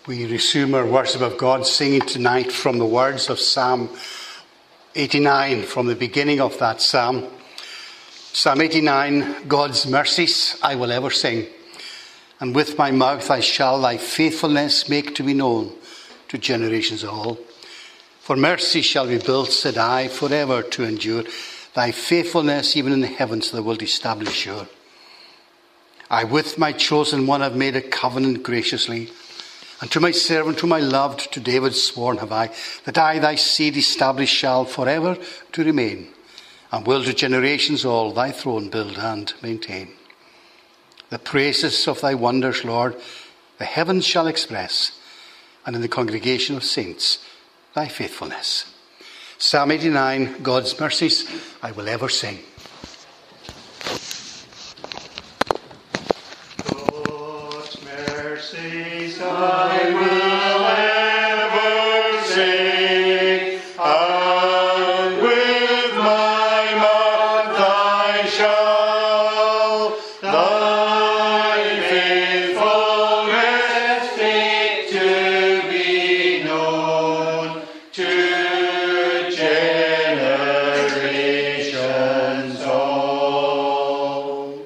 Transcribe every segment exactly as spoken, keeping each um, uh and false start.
We resume our worship of God, singing tonight from the words of Psalm eighty-nine, from the beginning of that psalm. Psalm eighty-nine, God's mercies I will ever sing, and with my mouth I shall thy faithfulness make to be known to generations all. For mercy shall be built, said I, forever to endure. Thy faithfulness even in the heavens thou wilt establish sure. I with my chosen one have made a covenant graciously, and to my servant whom I loved, to David sworn have I, that I thy seed establish shall forever to remain, and will to generations all thy throne build and maintain. The praises of thy wonders, Lord, the heavens shall express, and in the congregation of saints thy faithfulness. Psalm eighty-nine, God's mercies I will ever sing. God's mercies I will ever sing, and with my mouth I shall thy faithfulness make to be known to generations all.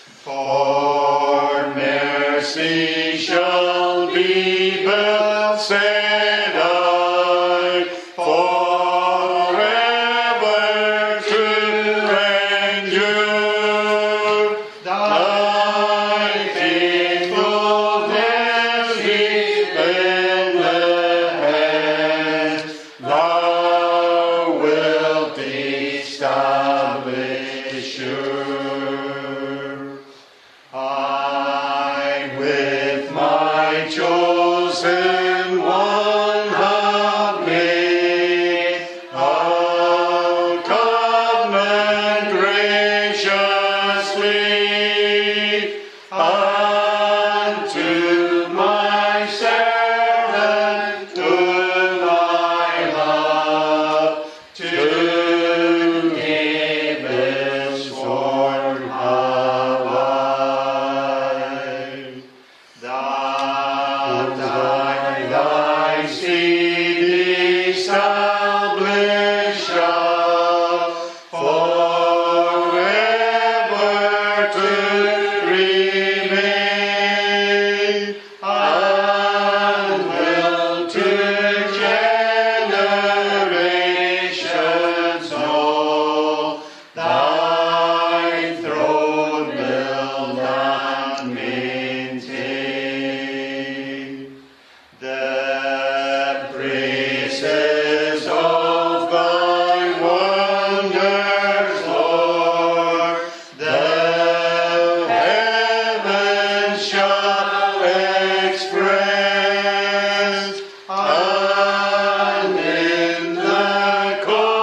For mercy shall be built, said I, forever to endure. Thy faithfulness is endless. Thou wilt establish sure. I with my chosen one have made a covenant graciously, and to my servant whom I love, to David sworn have I, that I thy seed establish shall forever to remain, and will to generations all thy throne build and maintain. The praises of thy wonders, Lord, the heavens shall express, and in the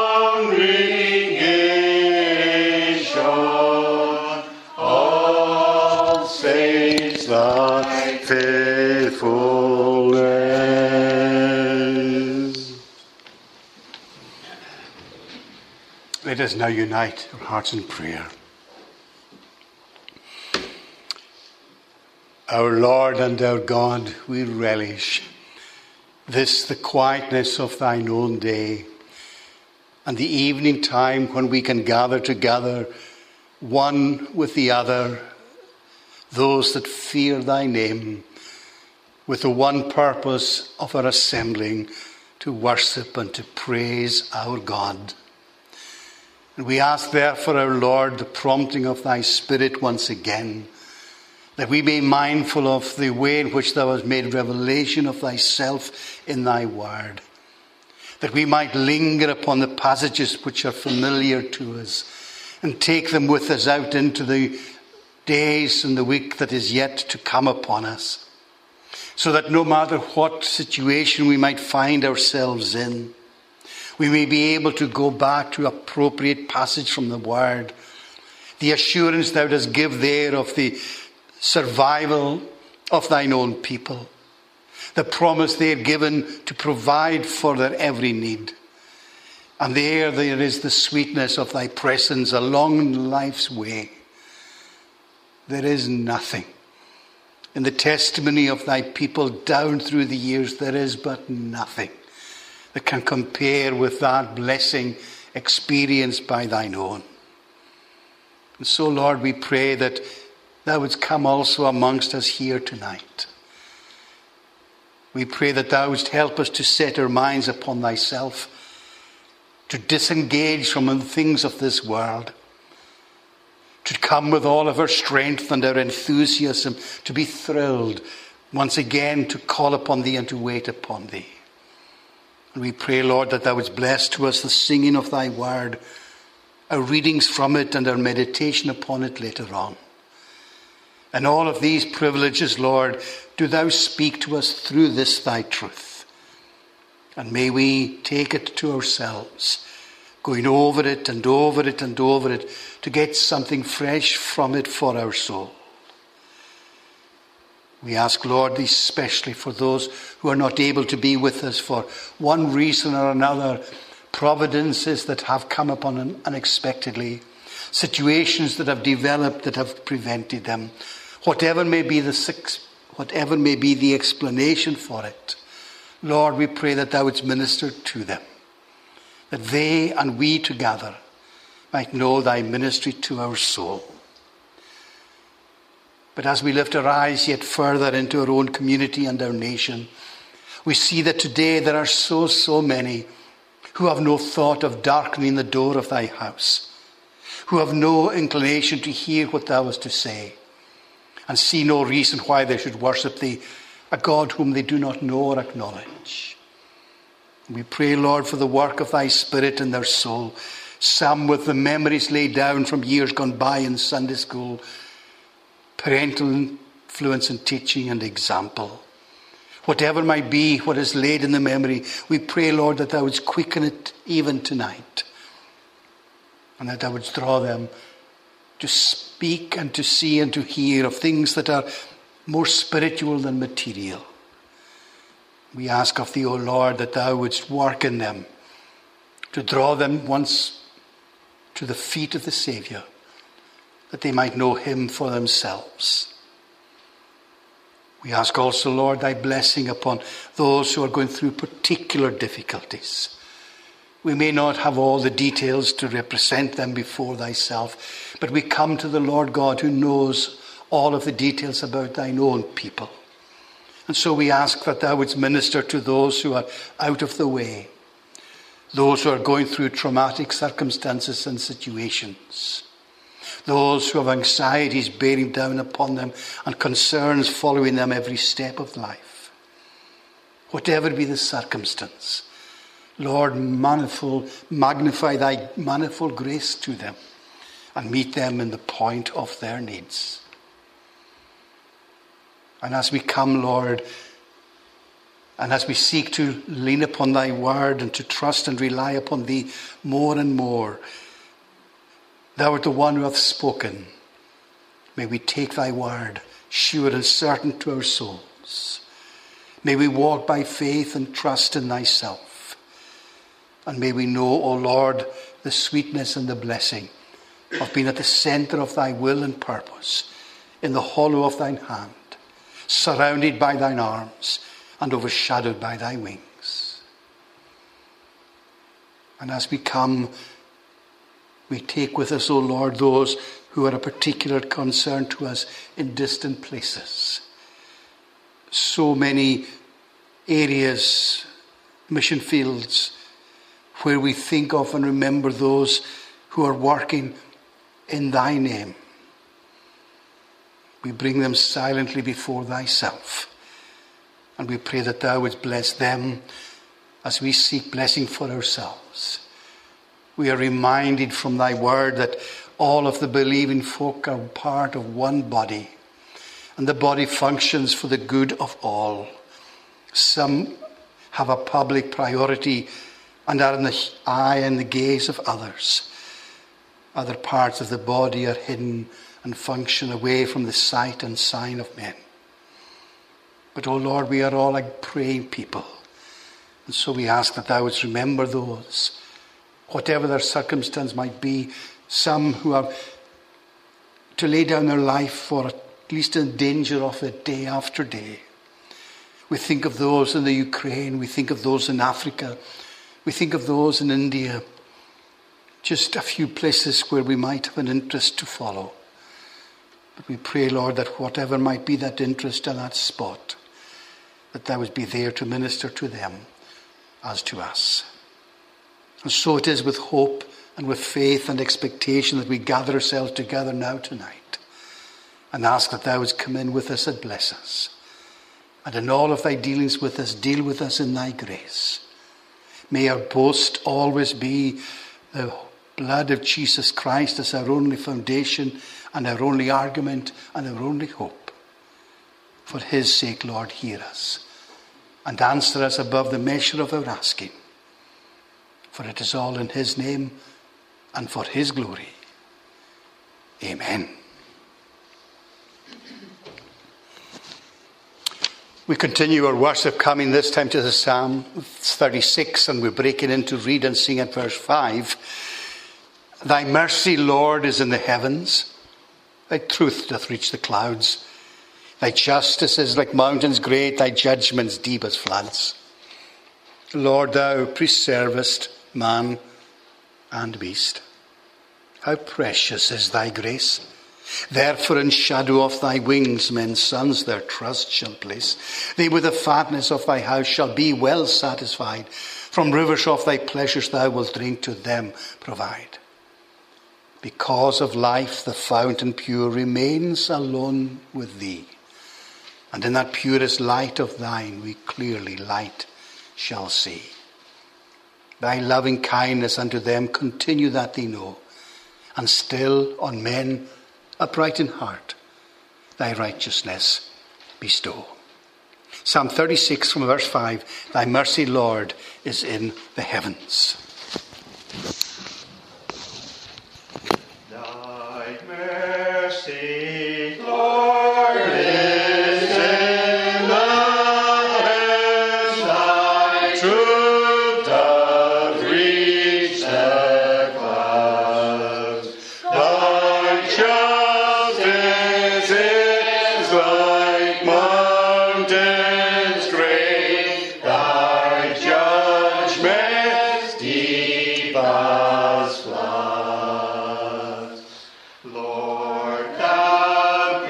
congregation all saints thy faithfulness. Let us now unite our hearts in prayer. Our Lord and our God, we relish this, the quietness of thine own day, and the evening time when we can gather together, one with the other, those that fear thy name, with the one purpose of our assembling to worship and to praise our God. And we ask therefore, our Lord, the prompting of thy Spirit once again, that we be mindful of the way in which thou hast made revelation of thyself in thy word, that we might linger upon the passages which are familiar to us and take them with us out into the days and the week that is yet to come upon us, so that no matter what situation we might find ourselves in, we may be able to go back to appropriate passage from the word, the assurance thou dost give there of the survival of thine own people, the promise they are given to provide for their every need. And there, there is the sweetness of thy presence along life's way. There is nothing In the testimony of thy people down through the years, there is but nothing that can compare with that blessing experienced by thine own. And so, Lord, we pray that thou wouldst come also amongst us here tonight. We pray that thou wouldst help us to set our minds upon thyself, to disengage from the things of this world, to come with all of our strength and our enthusiasm, to be thrilled once again to call upon thee and to wait upon thee. And we pray, Lord, that thou wouldst bless to us the singing of thy word, our readings from it and our meditation upon it later on. And all of these privileges, Lord, do thou speak to us through this thy truth. And may we take it to ourselves, going over it and over it and over it to get something fresh from it for our soul. We ask, Lord, especially for those who are not able to be with us for one reason or another, providences that have come upon them unexpectedly, situations that have developed that have prevented them, whatever may be the whatever may be the explanation for it. Lord, we pray that thou wouldst minister to them, that they and we together might know thy ministry to our soul. But as we lift our eyes yet further into our own community and our nation, we see that today there are so, so many who have no thought of darkening the door of thy house, who have no inclination to hear what thou hast to say, and see no reason why they should worship thee, a God whom they do not know or acknowledge. We pray, Lord, for the work of thy Spirit in their soul, some with the memories laid down from years gone by in Sunday school, parental influence in teaching and example. Whatever might be what is laid in the memory, we pray, Lord, that thou wouldst quicken it even tonight, and that thou wouldst draw them to speak and to see and to hear of things that are more spiritual than material. We ask of thee, O Lord, that thou wouldst work in them to draw them once to the feet of the Saviour, that they might know him for themselves. We ask also, Lord, thy blessing upon those who are going through particular difficulties. We may not have all the details to represent them before thyself, but we come to the Lord God who knows all of the details about thine own people. And so we ask that thou wouldst minister to those who are out of the way, those who are going through traumatic circumstances and situations, those who have anxieties bearing down upon them and concerns following them every step of life. Whatever be the circumstance, Lord, manifold, magnify thy manifold grace to them and meet them in the point of their needs. And as we come, Lord, and as we seek to lean upon thy word and to trust and rely upon thee more and more, thou art the one who hath spoken. May we take thy word, sure and certain to our souls. May we walk by faith and trust in thyself. And may we know, O Lord, the sweetness and the blessing of being at the centre of thy will and purpose, in the hollow of thine hand, surrounded by thine arms and overshadowed by thy wings. And as we come, we take with us, O Lord, those who are a particular concern to us in distant places. So many areas, mission fields, where we think of and remember those who are working in thy name. We bring them silently before thyself, and we pray that thou wouldst bless them as we seek blessing for ourselves. We are reminded from thy word that all of the believing folk are part of one body, and the body functions for the good of all. Some have a public priority and are in the eye and the gaze of others. Other parts of the body are hidden and function away from the sight and sign of men. But, O Lord, we are all like praying people. And so we ask that thou wouldst remember those, whatever their circumstance might be, some who have to lay down their life for at least in danger of it day after day. We think of those in the Ukraine. We think of those in Africa. We think of those in India. Just a few places where we might have an interest to follow. But we pray, Lord, that whatever might be that interest in that spot, that thou would be there to minister to them as to us. And so it is with hope and with faith and expectation that we gather ourselves together now tonight and ask that thou wouldst come in with us and bless us. And in all of thy dealings with us, deal with us in thy grace. May our boast always be the blood of Jesus Christ as our only foundation and our only argument and our only hope. For his sake, Lord, hear us and answer us above the measure of our asking. For it is all in his name and for his glory. Amen. We continue our worship, coming this time to the Psalm thirty-six, and we're breaking in to read and sing at verse five. Thy mercy, Lord, is in the heavens. Thy truth doth reach the clouds. Thy justice is like mountains great, thy judgments deep as floods. Lord, thou preservest man and beast. How precious is thy grace. Therefore in shadow of thy wings men's sons their trust shall place. They with the fatness of thy house shall be well satisfied. From rivers of thy pleasures thou wilt drink, to them provide. Because of life the fountain pure remains alone with thee. And in that purest light of thine we clearly light shall see. Thy loving kindness unto them continue that they know. And still on men upright in heart, thy righteousness bestow. Psalm thirty-six from verse five. Thy mercy, Lord, is in the heavens. Thy mercy, Lord, is in the heavens. Thy truth doth reach the clouds. Thy justice is like mountains great. Thy judgments deep as floods. Lord, thou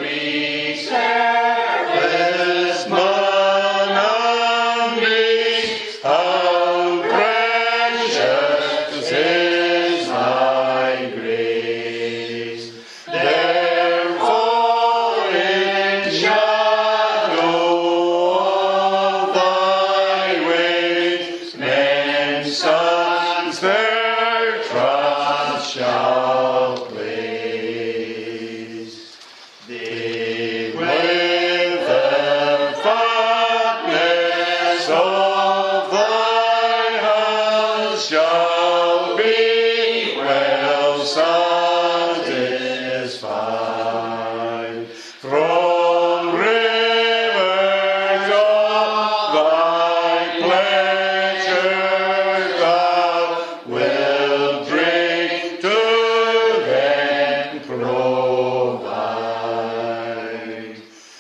preservest man and beast. How precious is thy grace. Therefore in shadow of thy wings men's sons their trust shall place. They with the fatness of thy house shall be well satisfied. From rivers of thy pleasure thou wilt drink, to them provide.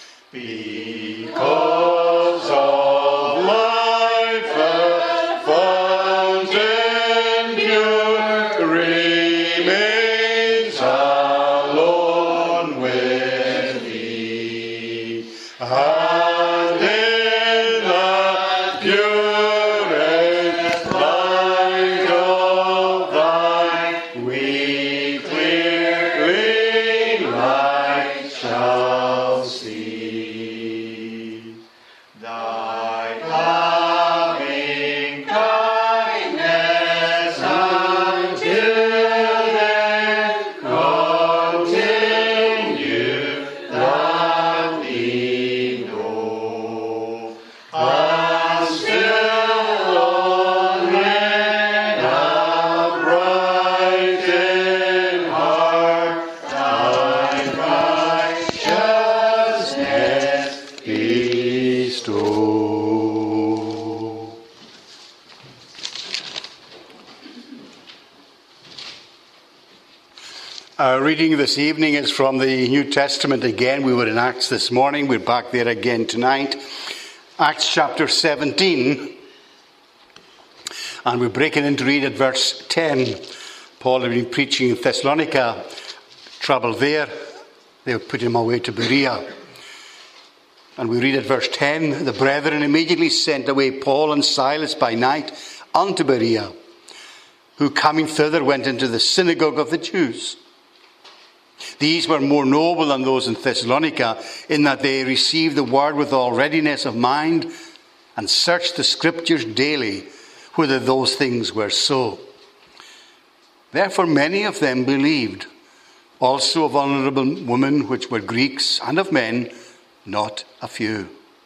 Because of life the fountain pure remains alone with thee. And in the purest light of thine we clearly light shall see. Thy loving kindness until then continue that we know. And still on men upright in heart, thy righteousness bestow. Our reading this evening is from the New Testament again. We were in Acts this morning. We're back there again tonight. Acts chapter seventeen. And we're breaking in to read at verse ten. Paul had been preaching in Thessalonica. Trouble there. They put him away to Berea. And we read at verse ten. The brethren immediately sent away Paul and Silas by night unto Berea, who coming thither went into the synagogue of the Jews. These were more noble than those in Thessalonica, in that they received the word with all readiness of mind, and searched the scriptures daily, whether those things were so. Therefore many of them believed, also of honourable women which were Greeks, and of men not a few.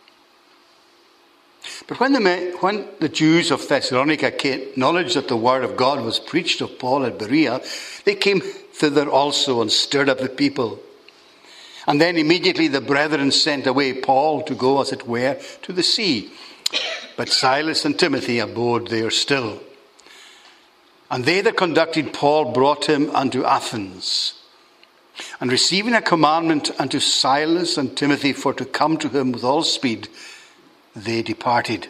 But when the, men, when the Jews of Thessalonica acknowledged that the word of God was preached of Paul at Berea, they came thither also and stirred up the people. And then immediately the brethren sent away Paul to go, as it were, to the sea. But Silas and Timothy abode there still. And they that conducted Paul brought him unto Athens. And receiving a commandment unto Silas and Timothy for to come to him with all speed, they departed.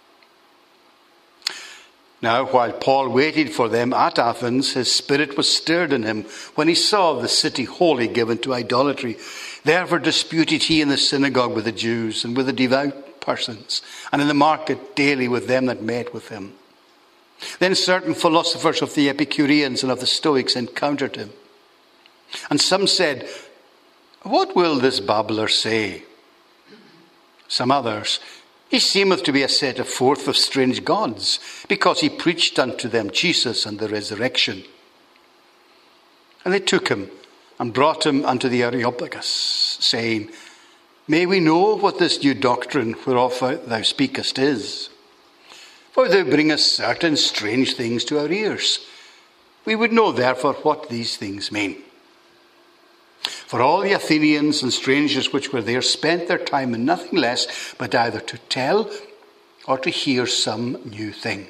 Now, while Paul waited for them at Athens, his spirit was stirred in him when he saw the city wholly given to idolatry. Therefore disputed he in the synagogue with the Jews and with the devout persons, and in the market daily with them that met with him. Then certain philosophers of the Epicureans and of the Stoics encountered him. And some said, What will this babbler say? Some others, He seemeth to be a setter forth of strange gods, because he preached unto them Jesus and the resurrection. And they took him and brought him unto the Areopagus, saying, May we know what this new doctrine whereof thou speakest is? For thou bringest certain strange things to our ears. We would know therefore what these things mean. For all the Athenians and strangers which were there spent their time in nothing less but either to tell or to hear some new thing.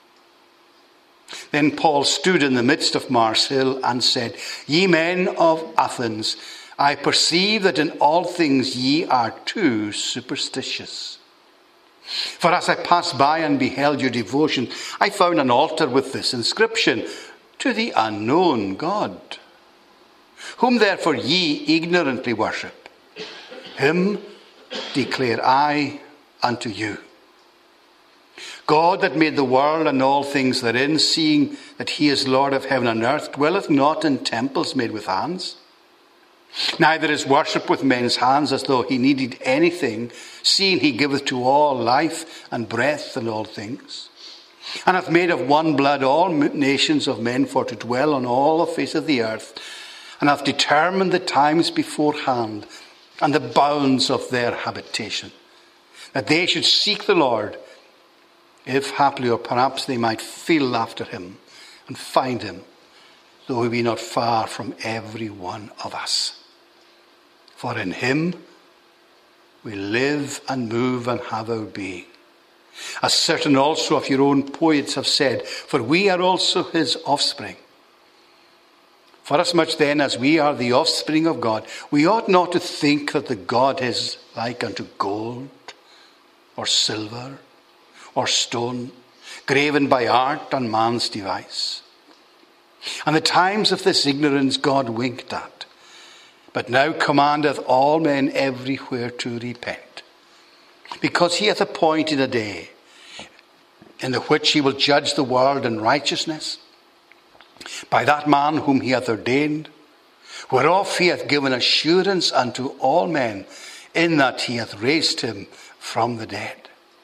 Then Paul stood in the midst of Mars Hill and said, Ye men of Athens, I perceive that in all things ye are too superstitious. For as I passed by and beheld your devotion, I found an altar with this inscription, To the unknown God. Whom therefore ye ignorantly worship, him declare I unto you. God that made the world and all things therein, seeing that he is Lord of heaven and earth, dwelleth not in temples made with hands. Neither is worship with men's hands, as though he needed anything, seeing he giveth to all life and breath and all things. And hath made of one blood all nations of men for to dwell on all the face of the earth, and hath determined the times beforehand and the bounds of their habitation, that they should seek the Lord, if haply or perhaps they might feel after him and find him, though he be not far from every one of us. For in him we live and move and have our being. As certain also of your own poets have said, for we are also his offspring. Forasmuch then as we are the offspring of God, we ought not to think that the God is like unto gold, or silver, or stone, graven by art and man's device. And the times of this ignorance God winked at, but now commandeth all men everywhere to repent, because he hath appointed a day in the which he will judge the world in righteousness, by that man whom he hath ordained, whereof he hath given assurance unto all men, in that he hath raised him from the dead.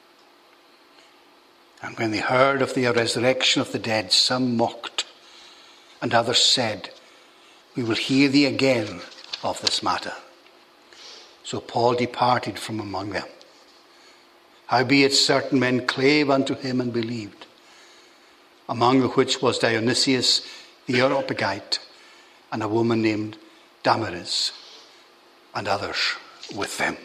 And when they heard of the resurrection of the dead, some mocked, and others said, We will hear thee again of this matter. So Paul departed from among them. Howbeit certain men clave unto him and believed, among the which was Dionysius the Areopagite, and a woman named Damaris, and others with them.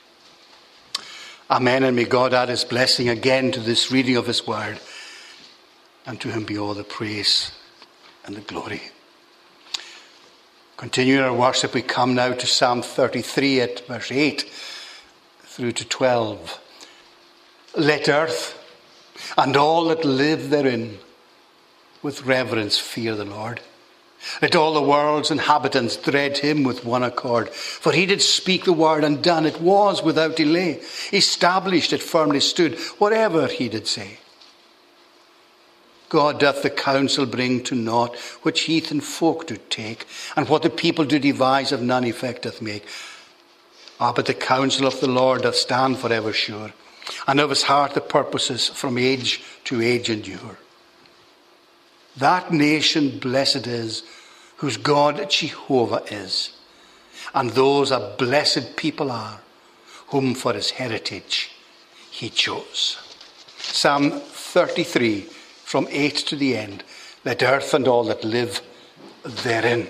Amen, and may God add his blessing again to this reading of his word, and to him be all the praise and the glory. Continuing our worship, we come now to Psalm thirty-three at verse eight through to twelve. Let earth and all that live therein with reverence fear the Lord. Let all the world's inhabitants dread him with one accord. For he did speak the word, and done it was without delay. Established it firmly stood, whatever he did say. God doth the counsel bring to naught, which heathen folk do take, and what the people do devise of none effect doth make. Ah, but the counsel of the Lord doth stand for ever sure, and of his heart the purposes from age to age endure. That nation blessed is, whose God Jehovah is, and those a blessed people are, whom for his heritage he chose. Psalm thirty-three, from eight to the end. Let earth and all that live therein.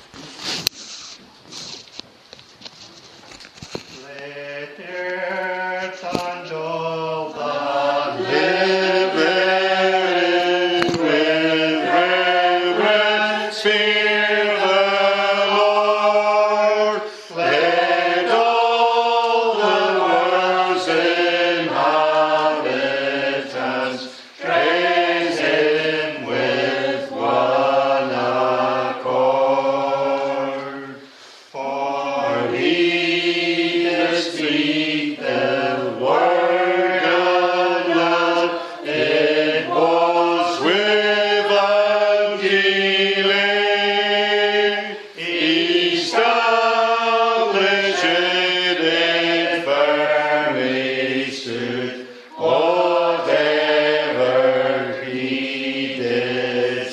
Let earth and all that live therein with reverence fear the Lord. Let all the world's inhabitants praise him with one accord. For he doth speak the word of love, it was without delay. Established it firmly stood, whatever he did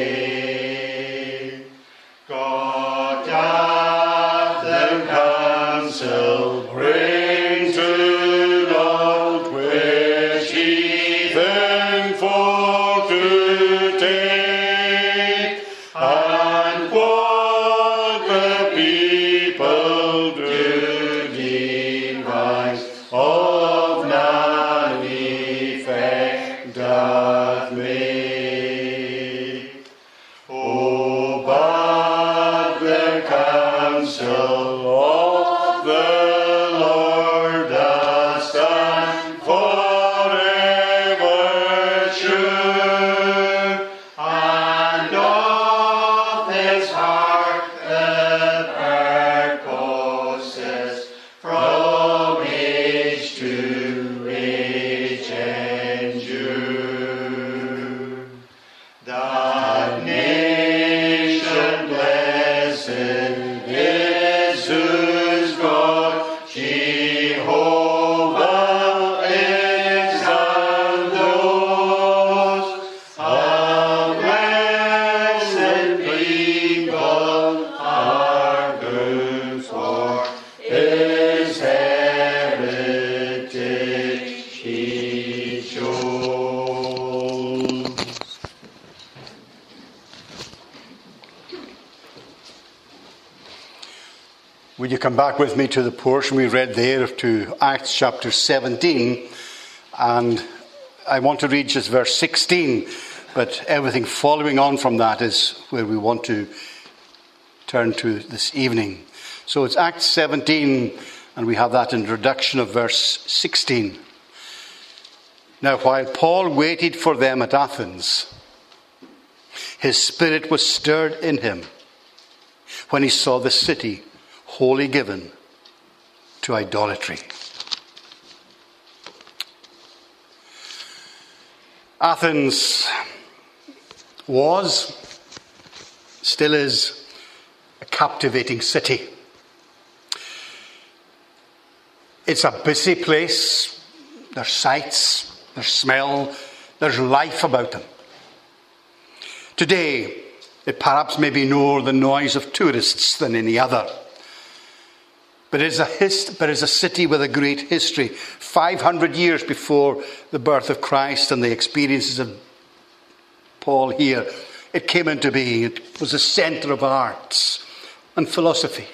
say. God doth the counsel bring to naught, which heathen folk do take, and what the people do devise of none effect doth make. Oh, but the counsel of the Lord doth stand forever sure, and of his heart the purposes from age to age endure. That nation blessed is whose God Jehovah is, and those a blessed people are good for his heritage he chose. Will you come back with me to the portion we read there, to Acts chapter seventeen, and I want to read just verse sixteen, but everything following on from that is where we want to turn to this evening. So it's Acts seventeen, and we have that introduction of verse sixteen. Now, while Paul waited for them at Athens, his spirit was stirred in him when he saw the city wholly given to idolatry. Athens was, still is, a captivating city. It's a busy place. There's sights, there's smell, there's life about them. Today, it perhaps may be more the noise of tourists than any other. But it is a hist- but it is a city with a great history. five hundred years before the birth of Christ and the experiences of Paul here, it came into being. It was a centre of arts and philosophy.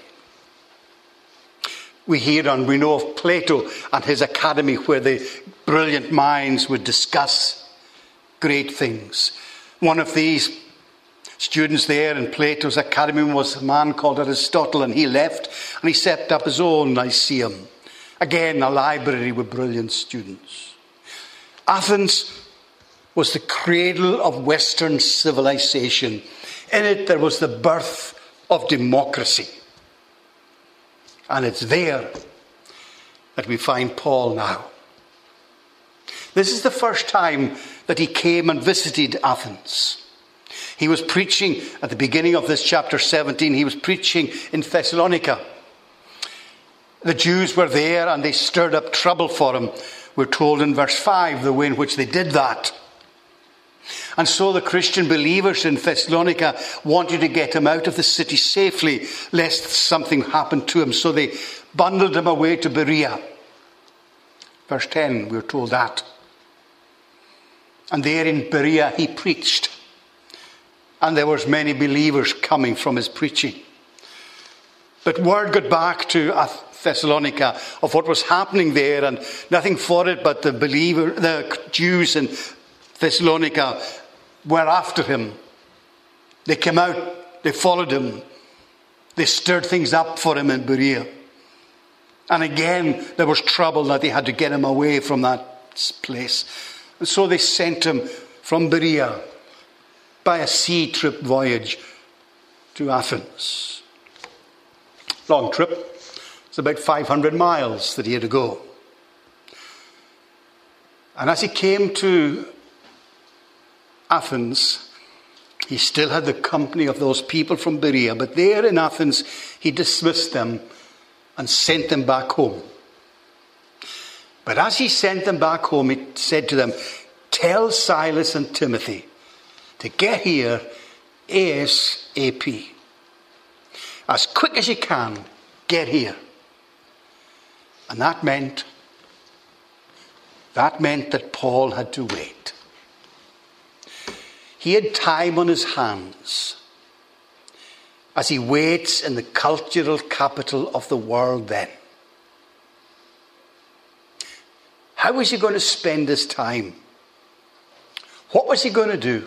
We hear and we know of Plato and his academy, where the brilliant minds would discuss great things. One of these Students there in Plato's academy was a man called Aristotle, and he left and he set up his own Lyceum. Again, a library with brilliant students. Athens was the cradle of Western civilization. In it there was the birth of democracy. And it's there that we find Paul now. This is the first time that he came and visited Athens. He was preaching at the beginning of this chapter seventeen. He was preaching in Thessalonica. The Jews were there and they stirred up trouble for him. We're told in verse five the way in which they did that. And so the Christian believers in Thessalonica wanted to get him out of the city safely, lest something happened to him. So they bundled him away to Berea. Verse ten, we're told that. And there in Berea he preached. And there was many believers coming from his preaching. But word got back to Thessalonica of what was happening there, and nothing for it but the believer, the Jews in Thessalonica were after him. They came out, they followed him, they stirred things up for him in Berea. And again, there was trouble that they had to get him away from that place. And so they sent him from Berea by a sea trip voyage to Athens. Long trip. It's about five hundred miles that he had to go. And as he came to Athens, he still had the company of those people from Berea. But there in Athens, he dismissed them and sent them back home. But as he sent them back home, he said to them, "Tell Silas and Timothy to get here ASAP. As quick as you can, get here." And that meant, that meant that Paul had to wait. He had time on his hands as he waits in the cultural capital of the world then. How was he going to spend his time? What was he going to do?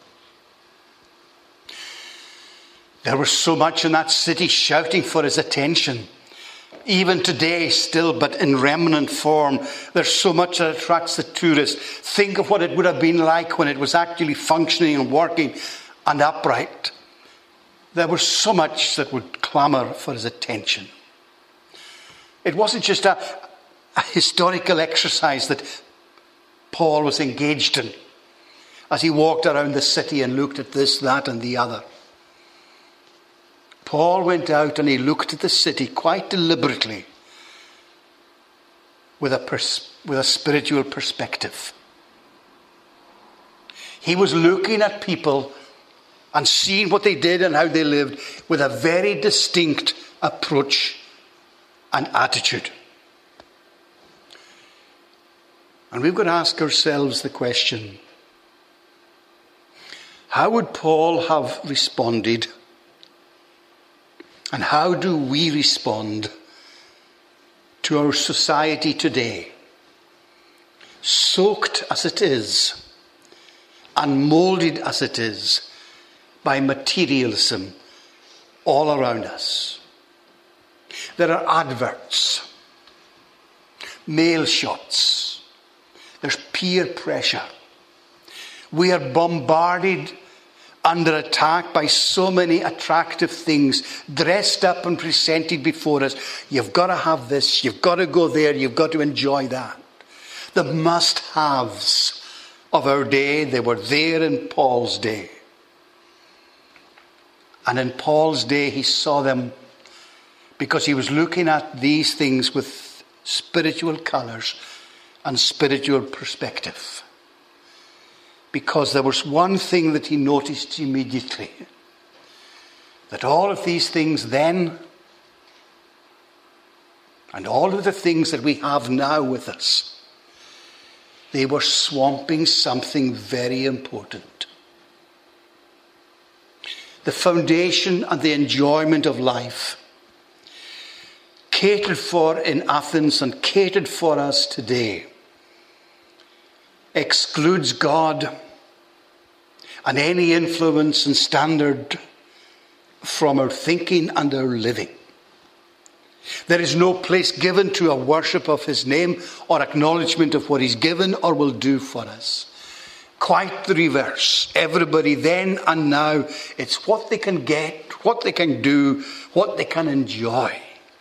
There was so much in that city shouting for his attention. Even today still, but in remnant form, there's so much that attracts the tourist. Think of what it would have been like when it was actually functioning and working and upright. There was so much that would clamour for his attention. It wasn't just a, a historical exercise that Paul was engaged in as he walked around the city and looked at this, that and the other. Paul went out and he looked at the city quite deliberately with a, pers- with a spiritual perspective. He was looking at people and seeing what they did and how they lived with a very distinct approach and attitude. And we've got to ask ourselves the question, how would Paul have responded? And how do we respond to our society today, soaked as it is and moulded as it is by materialism all around us? There are adverts, mail shots, there's peer pressure. We are bombarded under attack by so many attractive things dressed up and presented before us. You've got to have this, you've got to go there, you've got to enjoy that. The must-haves of our day, they were there in Paul's day. And in Paul's day, he saw them because he was looking at these things with spiritual colours and spiritual perspective. Because there was one thing that he noticed immediately. That all of these things then, and all of the things that we have now with us, they were swamping something very important. The foundation and the enjoyment of life, catered for in Athens and catered for us today, excludes God and any influence and standard from our thinking and our living. There is no place given to a worship of his name or acknowledgement of what he's given or will do for us. Quite the reverse. Everybody then and now, it's what they can get, what they can do, what they can enjoy.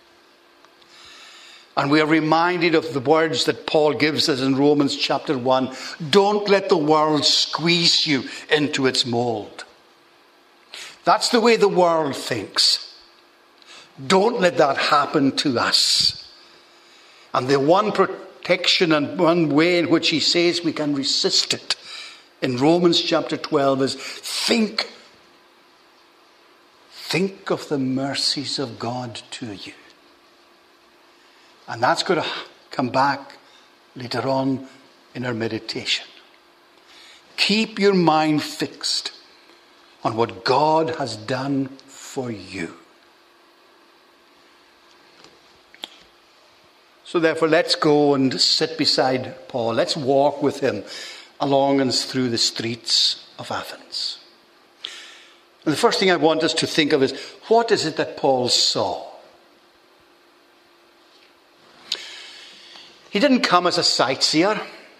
And we are reminded of the words that Paul gives us in Romans chapter one. Don't let the world squeeze you into its mold. That's the way the world thinks. Don't let that happen to us. And the one protection and one way in which he says we can resist it in Romans chapter twelve is think. Think of the mercies of God to you. And that's going to come back later on in our meditation. Keep your mind fixed on what God has done for you. So therefore, let's go and sit beside Paul. Let's walk with him along and through the streets of Athens. And the first thing I want us to think of is, what is it that Paul saw? He didn't come as a sightseer.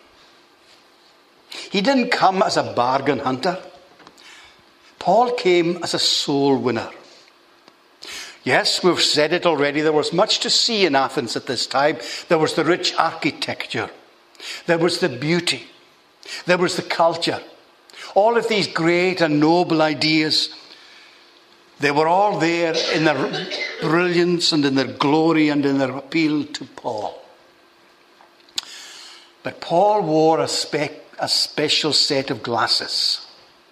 He didn't come as a bargain hunter. Paul came as a soul winner. Yes, we've said it already. There was much to see in Athens at this time. There was the rich architecture. There was the beauty. There was the culture. All of these great and noble ideas, they were all there in their brilliance and in their glory and in their appeal to Paul. But Paul wore a, spe- a special set of glasses.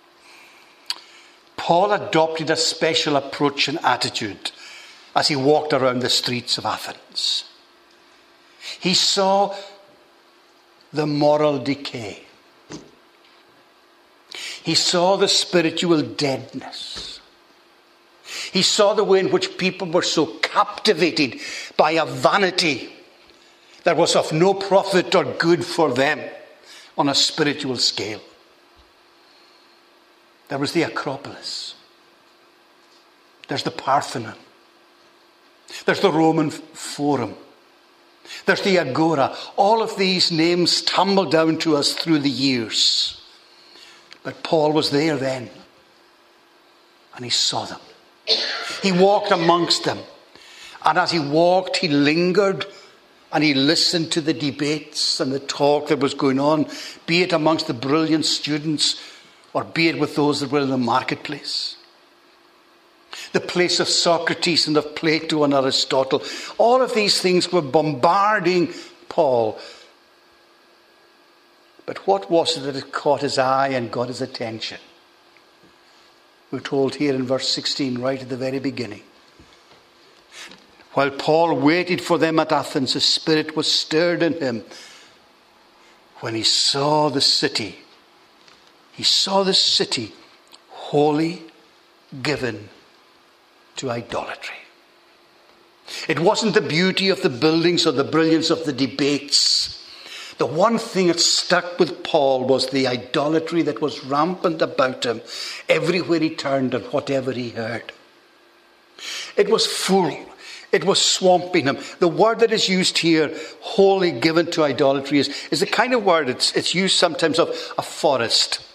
Paul adopted a special approach and attitude as he walked around the streets of Athens. He saw the moral decay. He saw the spiritual deadness. He saw the way in which people were so captivated by a vanity that was of no profit or good for them on a spiritual scale. There was the Acropolis. There's the Parthenon. There's the Roman Forum. There's the Agora. All of these names tumble down to us through the years. But Paul was there then. And he saw them. He walked amongst them. And as he walked, he lingered and he listened to the debates and the talk that was going on, be it amongst the brilliant students or be it with those that were in the marketplace. The place of Socrates and of Plato and Aristotle. All of these things were bombarding Paul. But what was it that had caught his eye and got his attention? We're told here in verse sixteen, right at the very beginning. While Paul waited for them at Athens, his spirit was stirred in him when he saw the city. He saw the city wholly given to idolatry. It wasn't the beauty of the buildings or the brilliance of the debates. The one thing that stuck with Paul was the idolatry that was rampant about him everywhere he turned and whatever he heard. It was full. It was swamping him. The word that is used here, wholly given to idolatry, is, is the kind of word it's, it's used sometimes of a forest.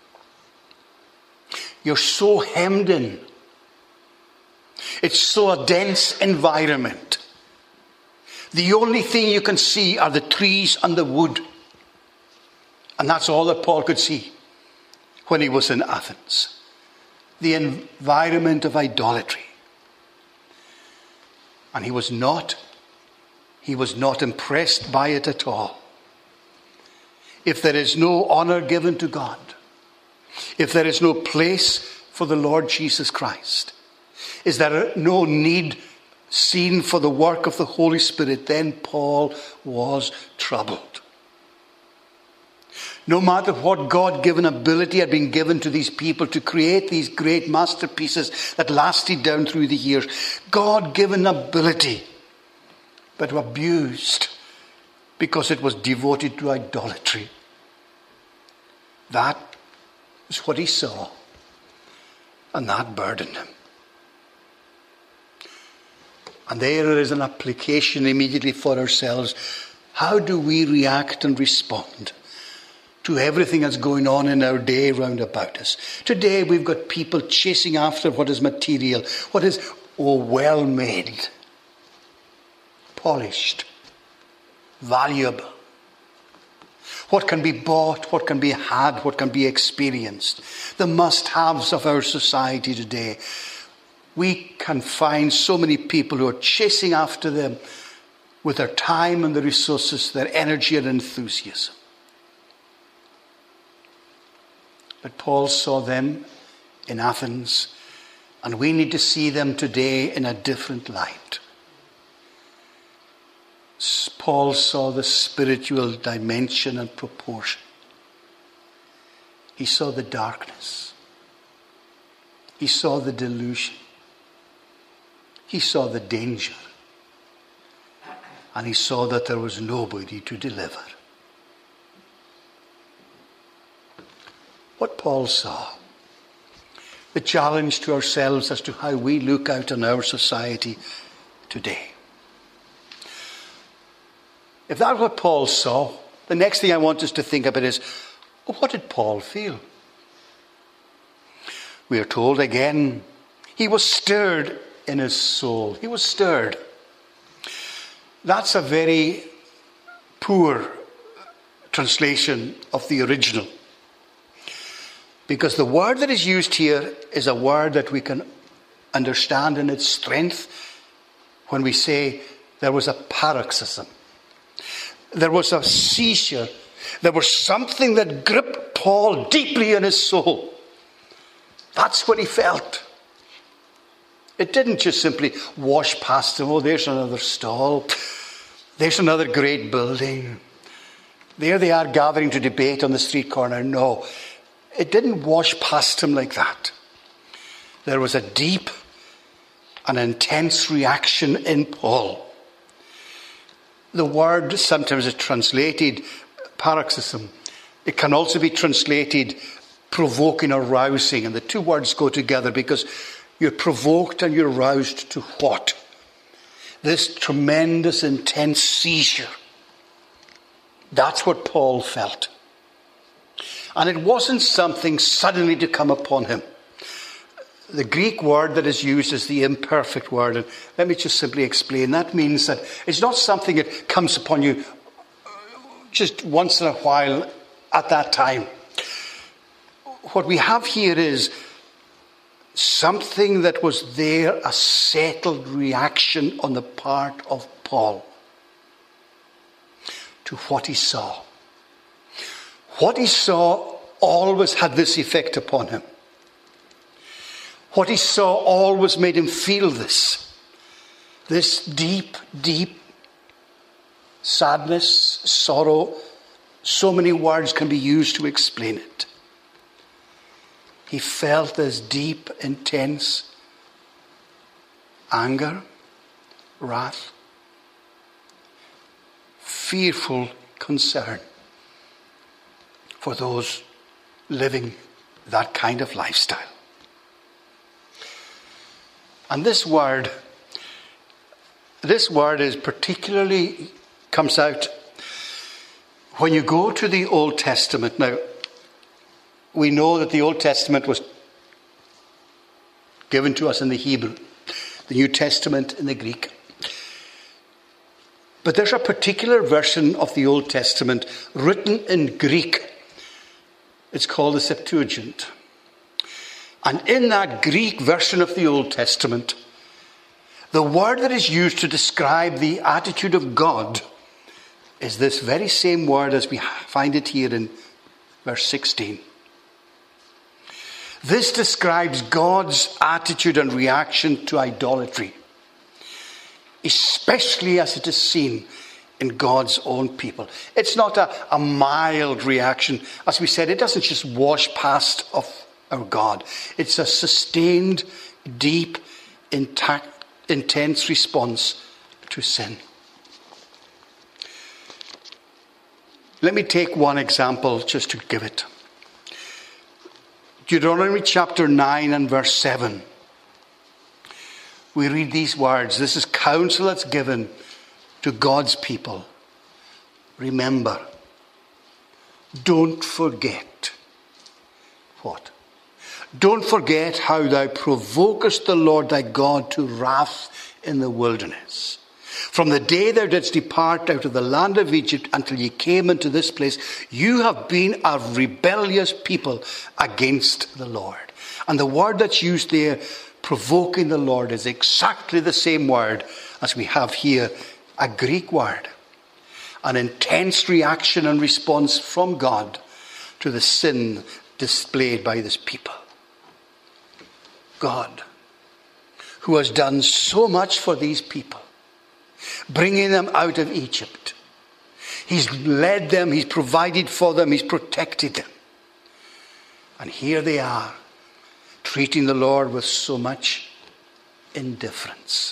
You're so hemmed in. It's so a dense environment. The only thing you can see are the trees and the wood. And that's all that Paul could see when he was in Athens. The environment of idolatry. And he was not, he was not impressed by it at all. If there is no honor given to God, if there is no place for the Lord Jesus Christ, is there no need seen for the work of the Holy Spirit, then Paul was troubled. No matter what God-given ability had been given to these people to create these great masterpieces that lasted down through the years, God-given ability, but abused because it was devoted to idolatry. That was what he saw, and that burdened him. And there is an application immediately for ourselves. How do we react and respond to everything that's going on in our day round about us? Today we've got people chasing after what is material, what is, oh, well made, polished, valuable. What can be bought, what can be had, what can be experienced. The must-haves of our society today. We can find so many people who are chasing after them with their time and their resources, their energy and enthusiasm. But Paul saw them in Athens, and we need to see them today in a different light. Paul saw the spiritual dimension and proportion. He saw the darkness. He saw the delusion. He saw the danger. And he saw that there was nobody to deliver. What Paul saw, the challenge to ourselves as to how we look out on our society today. If that's what Paul saw, the next thing I want us to think about is, well, what did Paul feel? We are told again, he was stirred in his soul. He was stirred. That's a very poor translation of the original. Because the word that is used here is a word that we can understand in its strength when we say there was a paroxysm. There was a seizure. There was something that gripped Paul deeply in his soul. That's what he felt. It didn't just simply wash past him. Oh, there's another stall. There's another great building. There they are gathering to debate on the street corner. No, it didn't wash past him like that. There was a deep and intense reaction in Paul. The word sometimes is translated paroxysm. It can also be translated provoking or rousing. And the two words go together because you're provoked and you're roused to what? This tremendous, intense seizure. That's what Paul felt. And it wasn't something suddenly to come upon him. The Greek word that is used is the imperfect word. And let me just simply explain. That means that it's not something that comes upon you just once in a while at that time. What we have here is something that was there, a settled reaction on the part of Paul to what he saw. What he saw always had this effect upon him. What he saw always made him feel this. This deep, deep sadness, sorrow. So many words can be used to explain it. He felt this deep, intense anger, wrath, fearful concern for those living that kind of lifestyle. And this word, this word is particularly comes out when you go to the Old Testament. Now, we know that the Old Testament was given to us in the Hebrew, the New Testament in the Greek. But there's a particular version of the Old Testament written in Greek. It's called the Septuagint. And in that Greek version of the Old Testament, the word that is used to describe the attitude of God is this very same word as we find it here in verse sixteen. This describes God's attitude and reaction to idolatry, especially as it is seen in God's own people. It's not a, a mild reaction. As we said, it doesn't just wash past of our God. It's a sustained, deep, intact, intense response to sin. Let me take one example just to give it. Deuteronomy chapter nine and verse seven. We read these words. This is counsel that's given to God's people. Remember, don't forget. What? Don't forget how thou provokest the Lord thy God to wrath in the wilderness. From the day thou didst depart out of the land of Egypt until ye came into this place, you have been a rebellious people against the Lord. And the word that's used there, provoking the Lord, is exactly the same word as we have here, a Greek word. An intense reaction and response from God to the sin displayed by this people. God, who has done so much for these people, bringing them out of Egypt. He's led them, he's provided for them, he's protected them. And here they are, treating the Lord with so much indifference.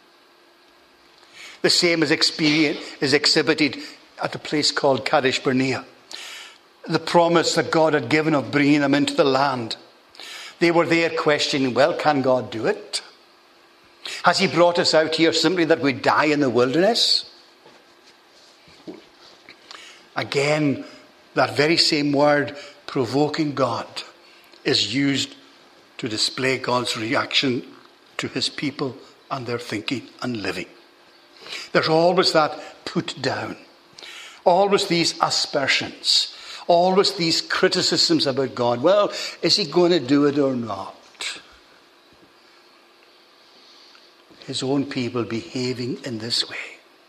The same is, is exhibited at a place called Kadesh Barnea. The promise that God had given of bringing them into the land. They were there questioning, well, can God do it? Has he brought us out here simply that we die in the wilderness? Again, that very same word, provoking God, is used to display God's reaction to his people and their thinking and living. There's always that put down. Always these aspersions. Always these criticisms about God. Well, is he going to do it or not? His own people behaving in this way.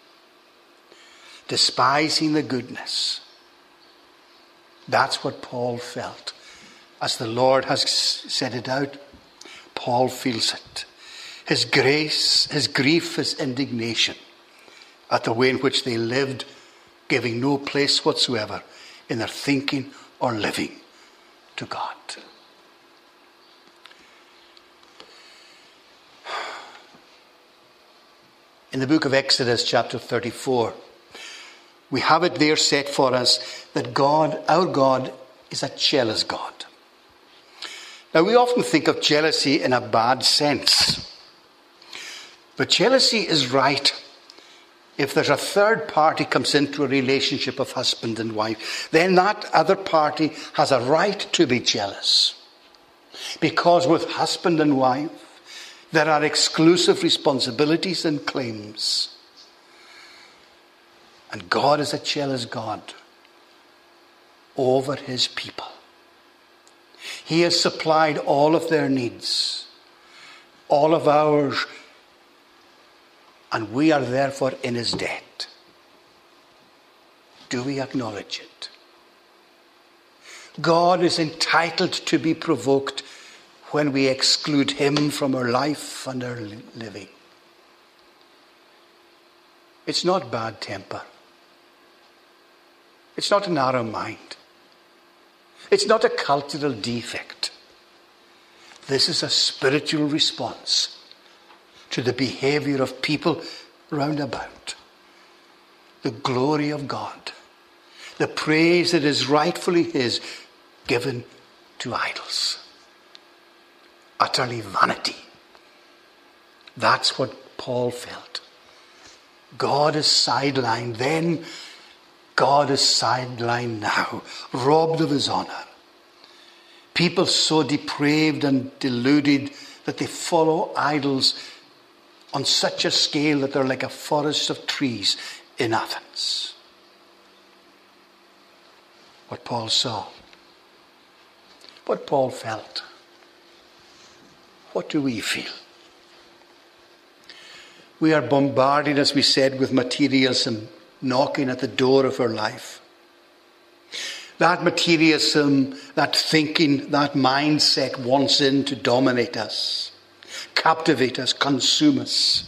Despising the goodness. That's what Paul felt. As the Lord has set it out, Paul feels it. His grace, his grief, his indignation at the way in which they lived, giving no place whatsoever in their thinking or living to God. In the book of Exodus, chapter thirty-four, we have it there set for us that God, our God, is a jealous God. Now, we often think of jealousy in a bad sense. But jealousy is right if there's a third party comes into a relationship of husband and wife. Then that other party has a right to be jealous. Because with husband and wife, there are exclusive responsibilities and claims. And God is a jealous God over his people. He has supplied all of their needs, all of ours, and we are therefore in his debt. Do we acknowledge it? God is entitled to be provoked when we exclude him from our life and our living. It's not bad temper. It's not a narrow mind. It's not a cultural defect. This is a spiritual response to the behavior of people round about. The glory of God. The praise that is rightfully his, given to idols. Utterly vanity. That's what Paul felt. God is sidelined then. God is sidelined now, robbed of his honor. People so depraved and deluded that they follow idols on such a scale that they're like a forest of trees in Athens. What Paul saw, what Paul felt, what do we feel? We are bombarded, as we said, with materialism knocking at the door of our life. That materialism, that thinking, that mindset wants in to dominate us, captivate us, consume us.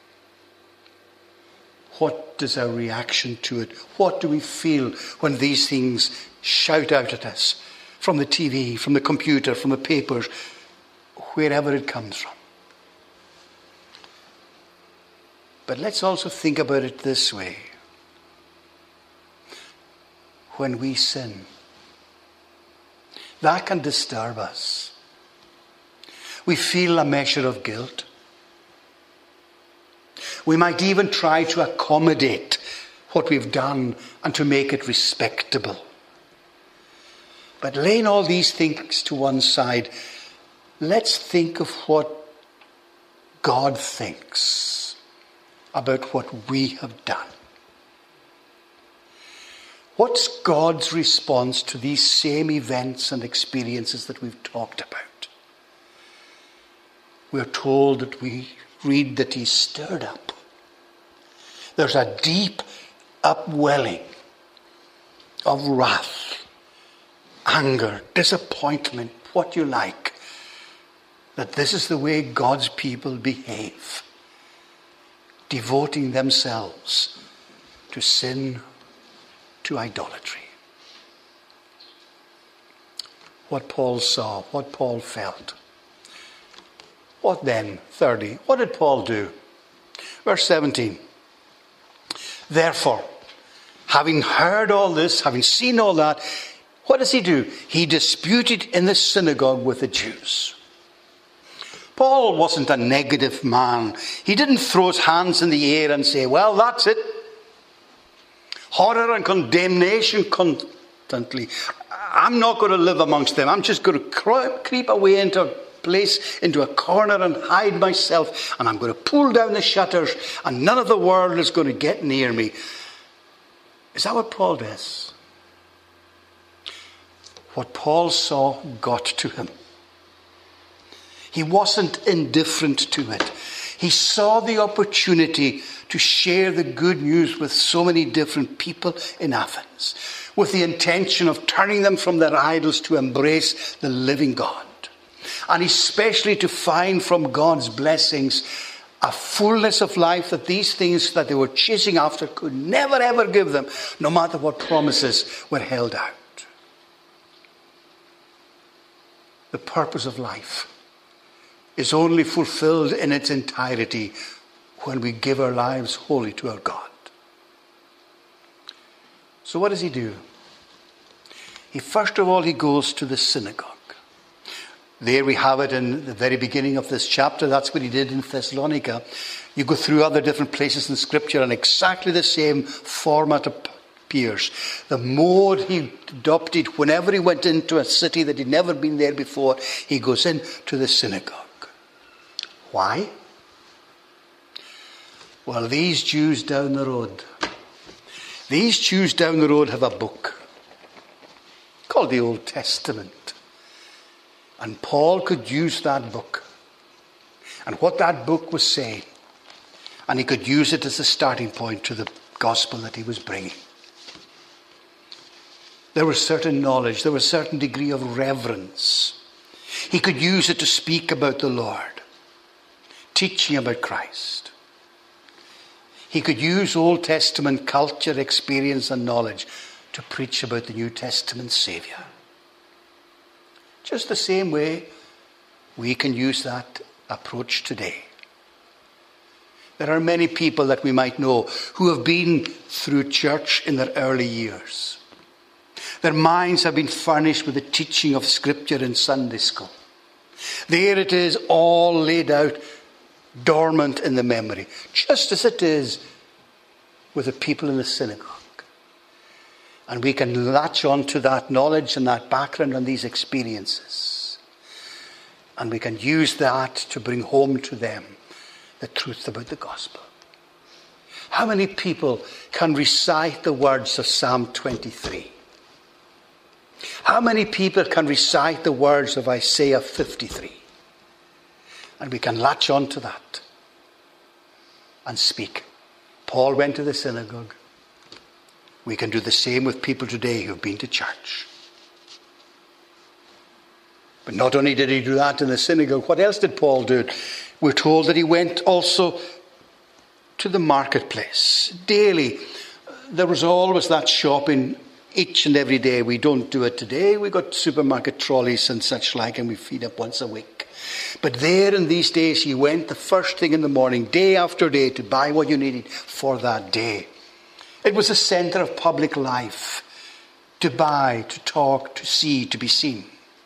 What is our reaction to it? What do we feel when these things shout out at us from the T V, from the computer, from the papers, wherever it comes from? But let's also think about it this way. When we sin, that can disturb us. We feel a measure of guilt. We might even try to accommodate what we've done and to make it respectable. But laying all these things to one side, let's think of what God thinks about what we have done. What's God's response to these same events and experiences that we've talked about? We're told that we read that he's stirred up. There's a deep upwelling of wrath, anger, disappointment, what you like, that this is the way God's people behave, devoting themselves to sin, to idolatry. What Paul saw, what Paul felt. What then? Thirdly, what did Paul do? Verse seventeen. Therefore, having heard all this, having seen all that, what does he do? He disputed in the synagogue with the Jews. Paul wasn't a negative man. He didn't throw his hands in the air and say, well, that's it. Horror and condemnation constantly. I'm not going to live amongst them. I'm just going to creep away into a place, into a corner and hide myself. And I'm going to pull down the shutters and none of the world is going to get near me. Is that what Paul does? What Paul saw got to him. He wasn't indifferent to it. He saw the opportunity to share the good news with so many different people in Athens, with the intention of turning them from their idols to embrace the living God. And especially to find from God's blessings a fullness of life that these things that they were chasing after could never ever give them, no matter what promises were held out. The purpose of life is only fulfilled in its entirety when we give our lives wholly to our God. So what does he do? He first of all, he goes to the synagogue. There we have it in the very beginning of this chapter. That's what he did in Thessalonica. You go through other different places in Scripture and exactly the same format appears. The mode he adopted whenever he went into a city that he'd never been there before, he goes into the synagogue. Why? Well, these Jews down the road, these Jews down the road have a book called the Old Testament. And Paul could use that book and what that book was saying. And he could use it as a starting point to the gospel that he was bringing. There was certain knowledge. There was a certain degree of reverence. He could use it to speak about the Lord, teaching about Christ. He could use Old Testament culture, experience and knowledge to preach about the New Testament Saviour. Just the same way we can use that approach today. There are many people that we might know who have been through church in their early years. Their minds have been furnished with the teaching of Scripture in Sunday school. There it is, all laid out, dormant in the memory, just as it is with the people in the synagogue. And we can latch on to that knowledge and that background and these experiences. And we can use that to bring home to them the truth about the gospel. How many people can recite the words of Psalm twenty-three? How many people can recite the words of Isaiah fifty-three? And we can latch on to that and speak. Paul went to the synagogue. We can do the same with people today who've been to church. But not only did he do that in the synagogue, what else did Paul do? We're told that he went also to the marketplace. Daily, there was always that shopping each and every day. We don't do it today. We've got supermarket trolleys and such like, and we feed up once a week. But there in these days, he went the first thing in the morning, day after day, to buy what you needed for that day. It was a centre of public life, to buy, to talk, to see, to be seen.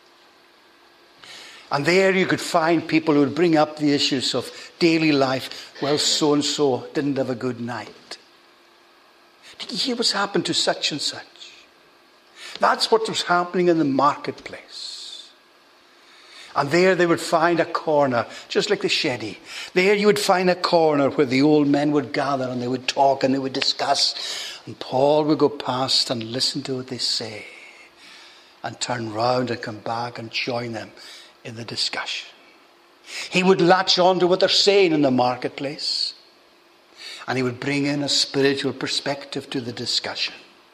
And there you could find people who would bring up the issues of daily life. Well, so-and-so didn't have a good night. Did you hear what's happened to such and such? That's what was happening in the marketplace. And there they would find a corner, just like the Sheddy. There you would find a corner where the old men would gather and they would talk and they would discuss. And Paul would go past and listen to what they say. And turn round and come back and join them in the discussion. He would latch on to what they're saying in the marketplace. And he would bring in a spiritual perspective to the discussion.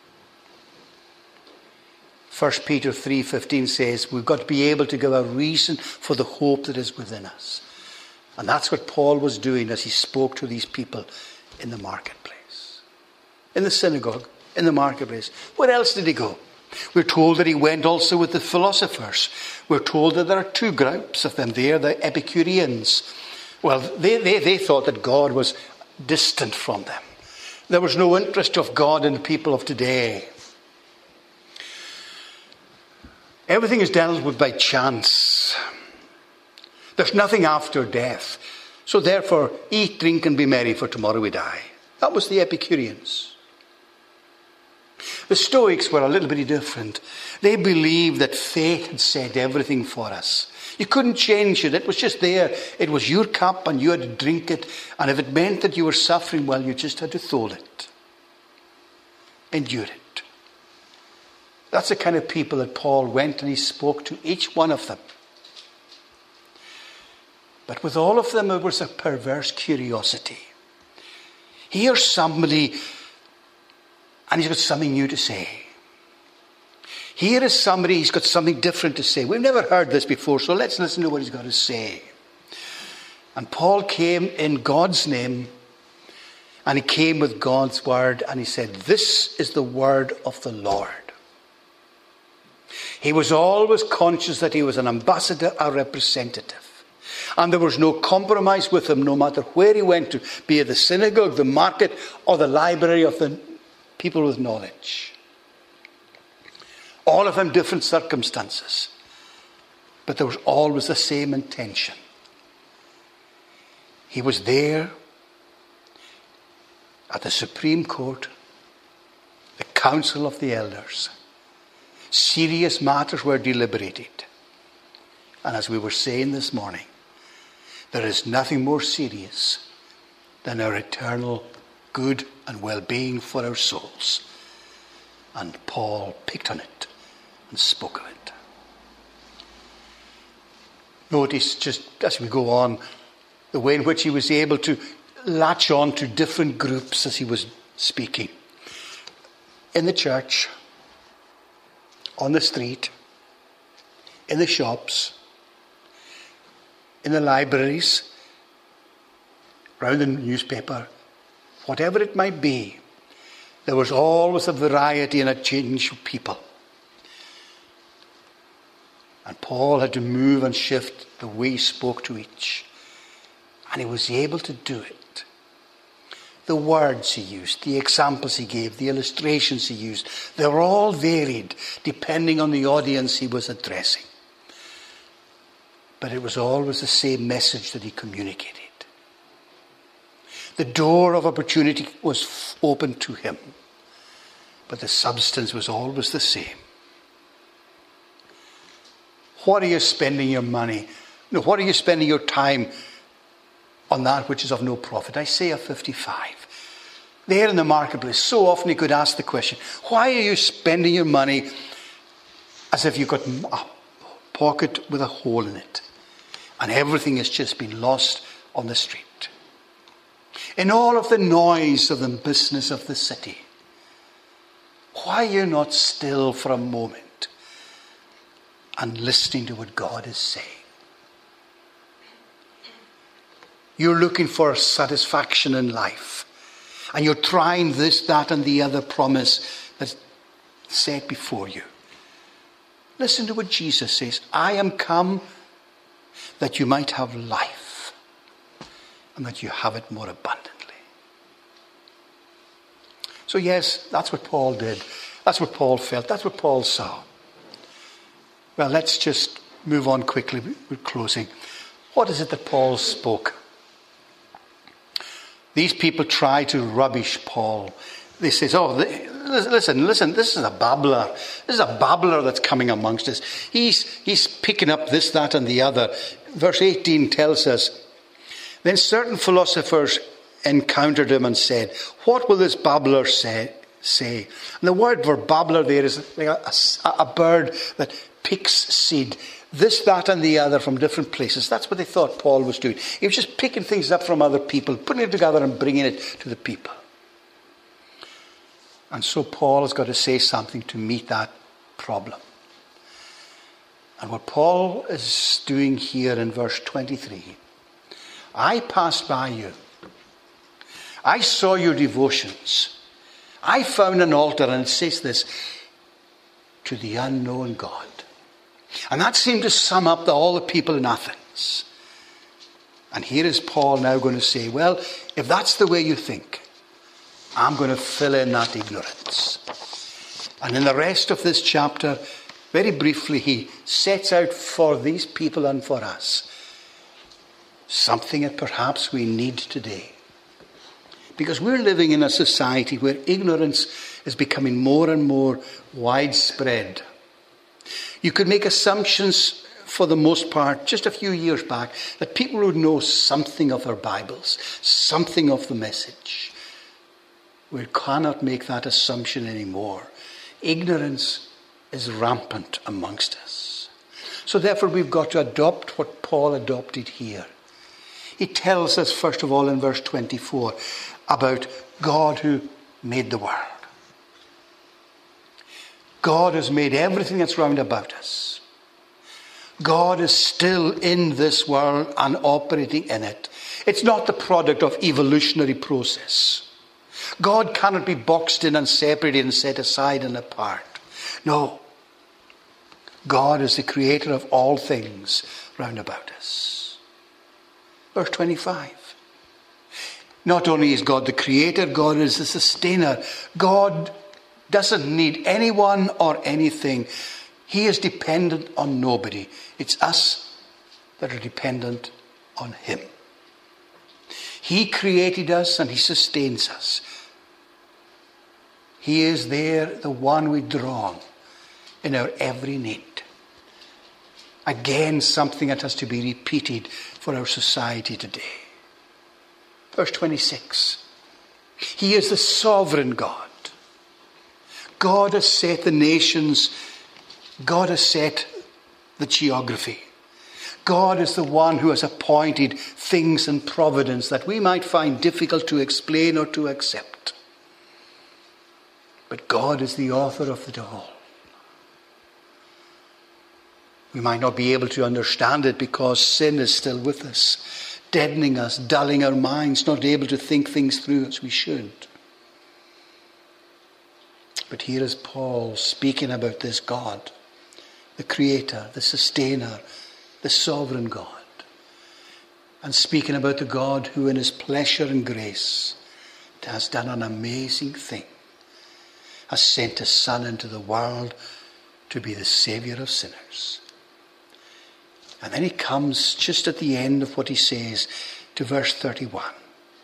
First Peter three fifteen says we've got to be able to give a reason for the hope that is within us. And that's what Paul was doing as he spoke to these people in the marketplace. In the synagogue, in the marketplace. Where else did he go? We're told that he went also with the philosophers. We're told that there are two groups of them there, the Epicureans. Well, they, they, they thought that God was distant from them. There was no interest of God in the people of today. Everything is dealt with by chance. There's nothing after death. So therefore, eat, drink and be merry, for tomorrow we die. That was the Epicureans. The Stoics were a little bit different. They believed that fate had said everything for us. You couldn't change it. It was just there. It was your cup and you had to drink it. And if it meant that you were suffering, well, you just had to thole it. Endure it. That's the kind of people that Paul went and he spoke to each one of them. But with all of them, there was a perverse curiosity. Here's somebody and he's got something new to say. Here is somebody, he's got something different to say. We've never heard this before, so let's listen to what he's got to say. And Paul came in God's name, and he came with God's word, and he said, this is the word of the Lord. He was always conscious that he was an ambassador, a representative. And there was no compromise with him, no matter where he went to, be it the synagogue, the market, or the library of the people with knowledge. All of them different circumstances. But there was always the same intention. He was there at the Supreme Court, the Council of the Elders. Serious matters were deliberated. And as we were saying this morning, there is nothing more serious than our eternal good and well-being for our souls. And Paul picked on it and spoke of it. Notice, just as we go on, the way in which he was able to latch on to different groups as he was speaking. In the church, on the street, in the shops, in the libraries, around the newspaper, whatever it might be, there was always a variety and a change of people. And Paul had to move and shift the way he spoke to each. And he was able to do it. The words he used, the examples he gave, the illustrations he used, they were all varied depending on the audience he was addressing. But it was always the same message that he communicated. The door of opportunity was open to him, but the substance was always the same. What are you spending your money? No, what are you spending your time on that which is of no profit? Isaiah fifty-five. There in the marketplace, so often you could ask the question, why are you spending your money as if you've got a pocket with a hole in it and everything has just been lost on the street? In all of the noise of the business of the city, why are you not still for a moment and listening to what God is saying? You're looking for satisfaction in life, and you're trying this, that, and the other promise that's set before you. Listen to what Jesus says. I am come that you might have life, and that you have it more abundantly. So yes, that's what Paul did. That's what Paul felt. That's what Paul saw. Well, let's just move on quickly. We're closing. What is it that Paul spoke? These people try to rubbish Paul. They say, oh, listen, listen, this is a babbler. This is a babbler that's coming amongst us. He's, he's picking up this, that, and the other. Verse eighteen tells us, then certain philosophers encountered him and said, what will this babbler say? say? And the word for babbler there is like a, a, a bird that picks seed. This, that, and the other from different places. That's what they thought Paul was doing. He was just picking things up from other people, putting it together and bringing it to the people. And so Paul has got to say something to meet that problem. And what Paul is doing here in verse twenty-three, I passed by you. I saw your devotions. I found an altar, and it says this, to the unknown God. And that seemed to sum up the, all the people in Athens. And here is Paul now going to say, well, if that's the way you think, I'm going to fill in that ignorance. And in the rest of this chapter, very briefly, he sets out for these people and for us something that perhaps we need today. Because we're living in a society where ignorance is becoming more and more widespread. You could make assumptions, for the most part, just a few years back, that people would know something of our Bibles, something of the message. We cannot make that assumption anymore. Ignorance is rampant amongst us. So therefore we've got to adopt what Paul adopted here. He tells us, first of all, in verse twenty-four, about God who made the world. God has made everything that's round about us. God is still in this world and operating in it. It's not the product of evolutionary process. God cannot be boxed in and separated and set aside and apart. No. God is the creator of all things round about us. Verse twenty-five. Not only is God the creator, God is the sustainer. God doesn't need anyone or anything. He is dependent on nobody. It's us that are dependent on him. He created us and he sustains us. He is there, the one we draw on in our every need. Again, something that has to be repeated for our society today. Verse twenty-six. He is the sovereign God. God has set the nations. God has set the geography. God is the one who has appointed things in providence that we might find difficult to explain or to accept. But God is the author of it all. We might not be able to understand it because sin is still with us, deadening us, dulling our minds, not able to think things through as we should. But here is Paul speaking about this God, the creator, the sustainer, the sovereign God, and speaking about the God who in his pleasure and grace has done an amazing thing, has sent his Son into the world to be the Saviour of sinners. And then he comes just at the end of what he says to verse thirty-one.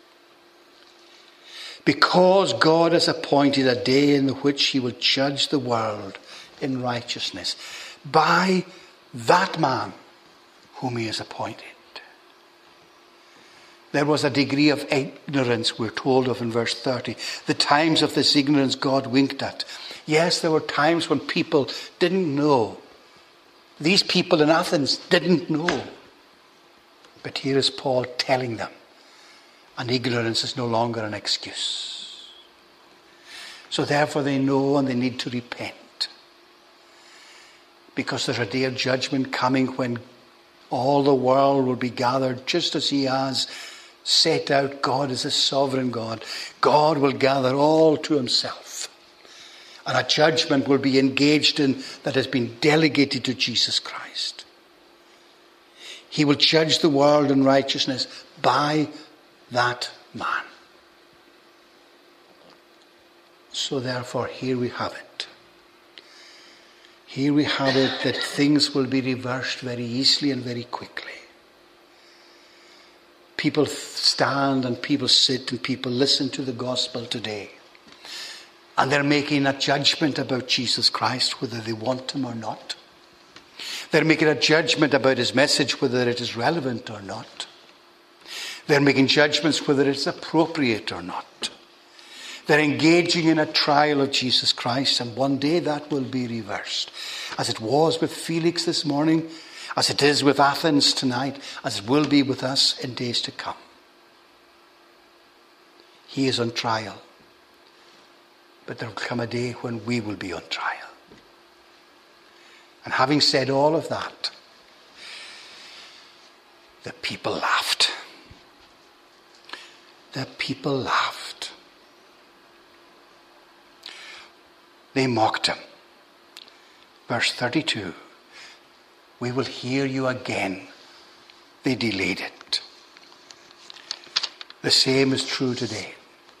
Because God has appointed a day in which he will judge the world in righteousness by that man whom he has appointed. There was a degree of ignorance we're told of in verse thirty. The times of this ignorance God winked at. Yes, there were times when people didn't know. These people in Athens didn't know. But here is Paul telling them. And ignorance is no longer an excuse. So therefore they know and they need to repent. Because there's a day of judgment coming when all the world will be gathered just as he has set out. God is a sovereign God. God will gather all to himself. And a judgment will be engaged in that has been delegated to Jesus Christ. He will judge the world in righteousness by that man. So therefore, here we have it. Here we have it that things will be reversed very easily and very quickly. People stand and people sit and people listen to the gospel today. And they're making a judgment about Jesus Christ, whether they want him or not. They're making a judgment about his message, whether it is relevant or not. They're making judgments whether it's appropriate or not. They're engaging in a trial of Jesus Christ, and one day that will be reversed. As it was with Felix this morning, as it is with Athens tonight, as it will be with us in days to come. He is on trial. But there will come a day when we will be on trial. And having said all of that, the people laughed. The people laughed. They mocked him. Verse thirty-two. We will hear you again. They delayed it. The same is true today.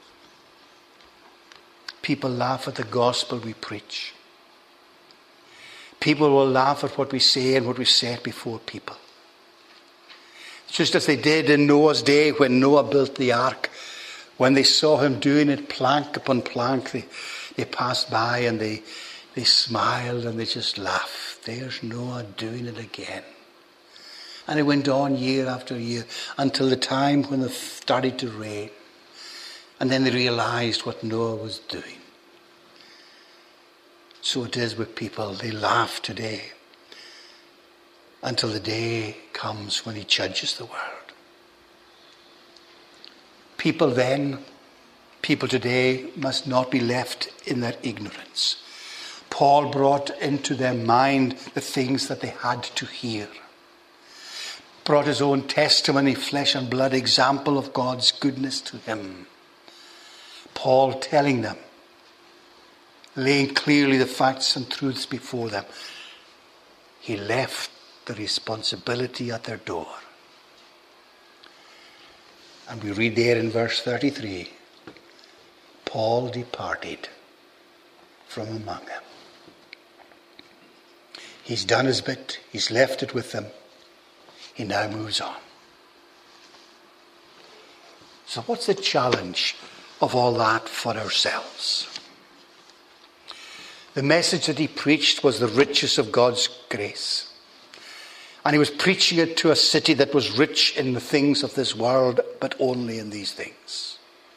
People laugh at the gospel we preach. People will laugh at what we say and what we said before people. Just as they did in Noah's day when Noah built the ark. When they saw him doing it plank upon plank, they, they passed by and they, they smiled and they just laughed. There's Noah doing it again. And it went on year after year until the time when it started to rain. And then they realized what Noah was doing. So it is with people. They laugh today until the day comes when he judges the world. People then, people today must not be left in their ignorance. Paul brought into their mind the things that they had to hear. Brought his own testimony, flesh and blood, example of God's goodness to him. Paul telling them, laying clearly the facts and truths before them. He left the responsibility at their door. And we read there in verse thirty-three, Paul departed from among them. He's done his bit. He's left it with them. He now moves on. So what's the challenge of all that for ourselves? The message that he preached was the riches of God's grace. And he was preaching it to a city that was rich in the things of this world, but only in these things.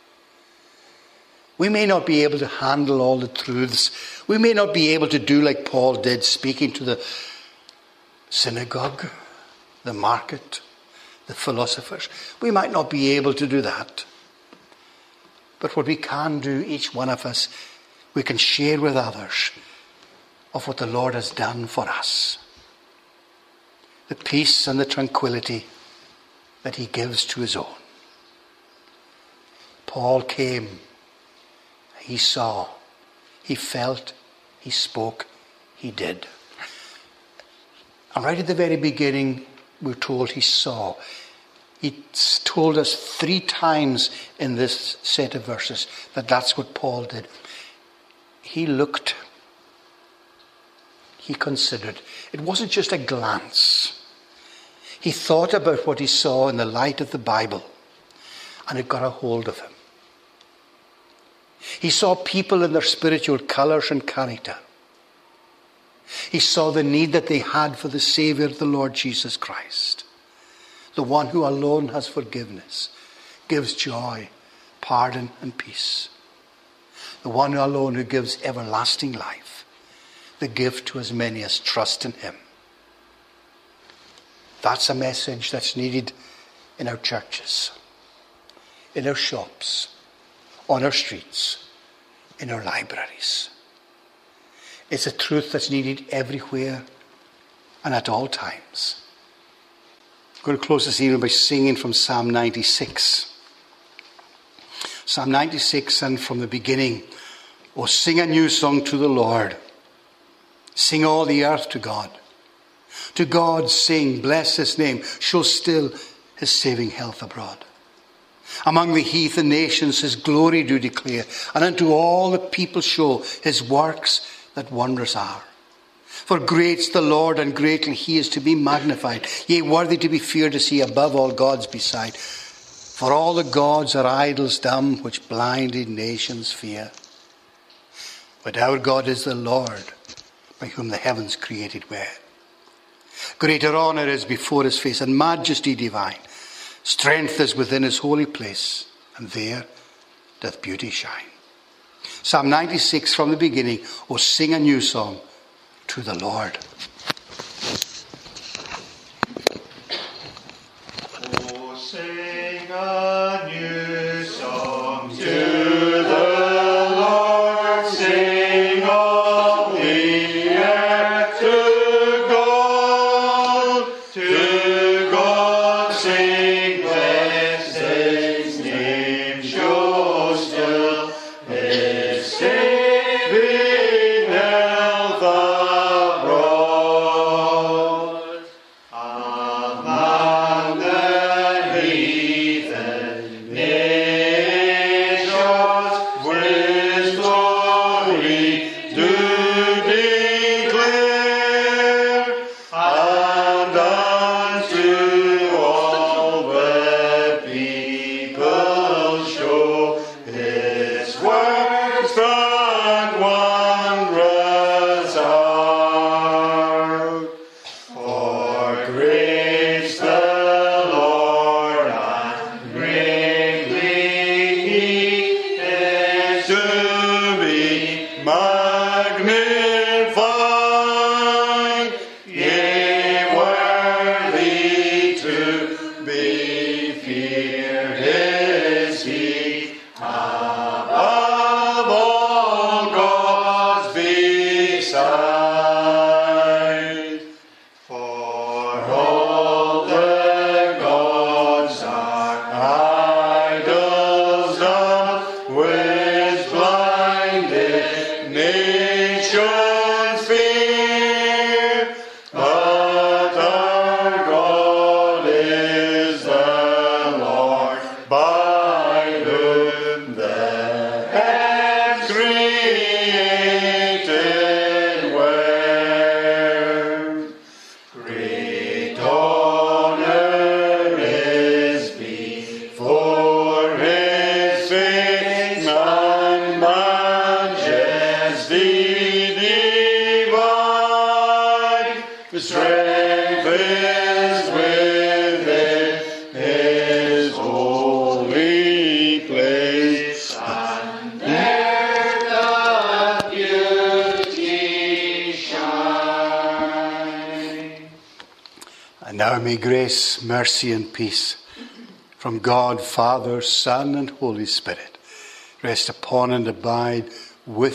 We may not be able to handle all the truths. We may not be able to do like Paul did, speaking to the synagogue, the market, the philosophers. We might not be able to do that. But what we can do, each one of us, we can share with others of what the Lord has done for us. The peace and the tranquility that he gives to his own. Paul came, he saw, he felt, he spoke, he did. And right at the very beginning, we're told he saw. He told us three times in this set of verses that that's what Paul did. He looked. He considered. It wasn't just a glance. He thought about what he saw in the light of the Bible, and it got a hold of him. He saw people in their spiritual colours and character. He saw the need that they had for the Saviour, the Lord Jesus Christ. The one who alone has forgiveness, gives joy, pardon and peace. The one alone who gives everlasting life, the gift to as many as trust in him. That's a message that's needed in our churches, in our shops, on our streets, in our libraries. It's a truth that's needed everywhere and at all times. I'm going to close this evening by singing from Psalm ninety-six. Psalm ninety-six, and from the beginning, oh, sing a new song to the Lord. Sing all the earth to God. To God sing, bless his name, show still his saving health abroad. Among the heathen nations his glory do declare, and unto all the people show his works that wondrous are. For great's the Lord, and greatly he is to be magnified. Yea, worthy to be feared is he above all gods beside. For all the gods are idols dumb, which blinded nations fear. But our God is the Lord, by whom the heavens created were. Greater honour is before his face, and majesty divine. Strength is within his holy place, and there doth beauty shine. Psalm ninety-six from the beginning. O sing a new song to the Lord. Oh, sing a new song to the Lord. Sing all the earth to God. To God sing, bless his name, show still his saving health abroad. Among the heathen nations, with glory do declare, and unto all the people show his works and wondrous art. For great's the Lord, and greatly he is to be magnified. Yea, worthy to be feared is he above all gods beside. For all the gods are idols dumb, which blinded nations fear. But our God is the Lord, by whom the heavens created were. Great honour is before his face, and majesty divine. Strength is within his holy place, and there doth beauty shine. And now may grace, mercy, and peace from God, Father, Son, and Holy Spirit rest upon and abide with